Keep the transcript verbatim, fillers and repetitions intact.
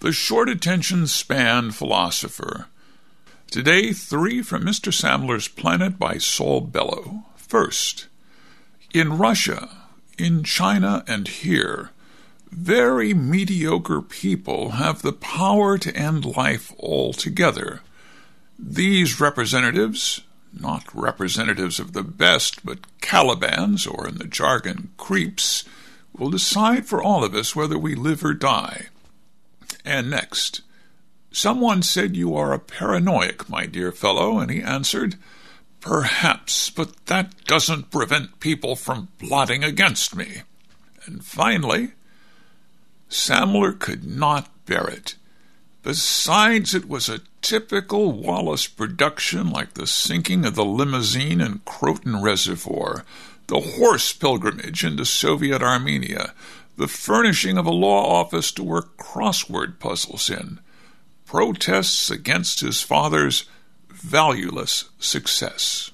the short attention span philosopher. Today, three from Mister Samler's Planet by Saul Bellow. First, in Russia, in China, and here, very mediocre people have the power to end life altogether. These representatives, not representatives of the best, but Calibans, or in the jargon, creeps, will decide for all of us whether we live or die. And next, someone said you are a paranoiac, my dear fellow, and he answered, perhaps, but that doesn't prevent people from plotting against me. And finally, Samler could not bear it. Besides, it was a typical Wallace production like the sinking of the limousine in Croton Reservoir, the horse pilgrimage into Soviet Armenia, the furnishing of a law office to work crossword puzzles in, protests against his father's valueless success.